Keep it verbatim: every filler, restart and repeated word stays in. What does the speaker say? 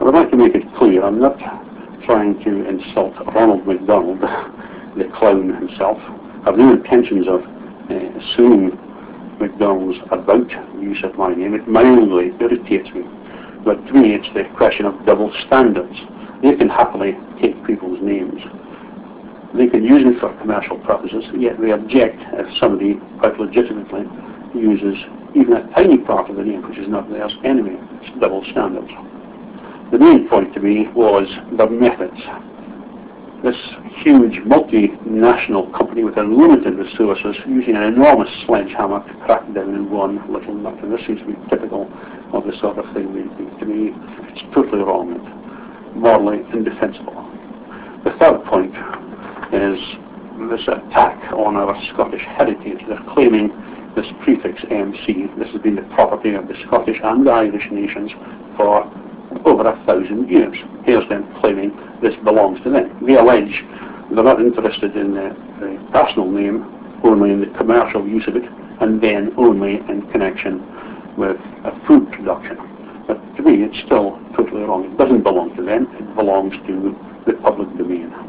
I would like to make it clear, I'm not trying to insult Ronald McDonald, the clown himself. I have no intentions of uh, suing McDonald's about the use of my name. It mildly irritates me. But to me, it's the question of double standards. They can happily take people's names. They can use them for commercial purposes, yet they object if somebody quite legitimately uses even a tiny part of the name, which is not theirs anyway. It's double standards. The main point to me was the methods. This huge multinational company with unlimited resources using an enormous sledgehammer to crack down in one little nut. And this seems to be typical of the sort of thing we do. To me, it's totally wrong and morally indefensible. The third point is this attack on our Scottish heritage. They're claiming this prefix M C. This has been the property of the Scottish and the Irish nations for over a thousand years. Here's them claiming this belongs to them. They allege they're not interested in the, the personal name, only in the commercial use of it, and then only in connection with a food production. But to me, it's still totally wrong. It doesn't belong to them. It belongs to the public domain.